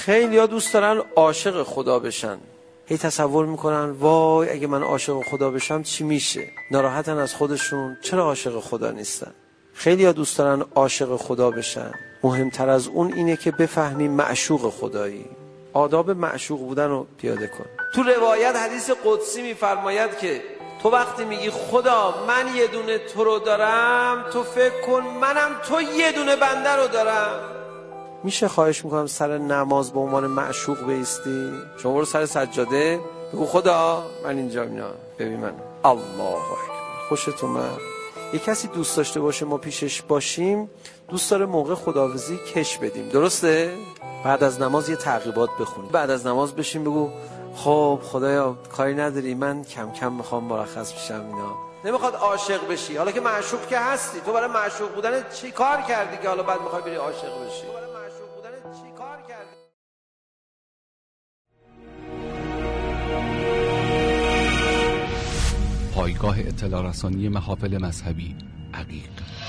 خیلی‌ها دوست دارن عاشق خدا بشن، هی تصور میکنن وای اگه من عاشق خدا بشم چی میشه، ناراحتن از خودشون چرا عاشق خدا نیستن. خیلی‌ها دوست دارن عاشق خدا بشن، مهمتر از اون اینه که بفهمی معشوق خدایی. آداب معشوق بودن رو پیاده کن. تو روایت حدیث قدسی میفرماید که تو وقتی میگی خدا من یه دونه تو رو دارم، تو فکر کن منم تو یه دونه بنده رو دارم. میشه خواهش میکنم سر نماز به عنوان معشوق بایستی؟ شما برو سر سجاده بگو خدا من اینجا اینا ببین من الله اکبر. خوشت اومد؟ یه کسی دوست داشته باشه ما پیشش باشیم، دوست داره موقع خداحافظی کش بدیم، درسته؟ بعد از نماز یه تعقیبات بخونی، بعد از نماز بشین بگو خب خدایا کاری نداری من کم کم میخوام مرخص بشم اینا. نمیخواد عاشق بشی، حالا که معشوق که هستی، تو برای معشوق بودن چی کار کردی که حالا بعد میخوای بری عاشق بشی؟ تو برای معشوق بودن چی کار کردی؟ پایگاه اطلاع رسانی محافل مذهبی عقیق.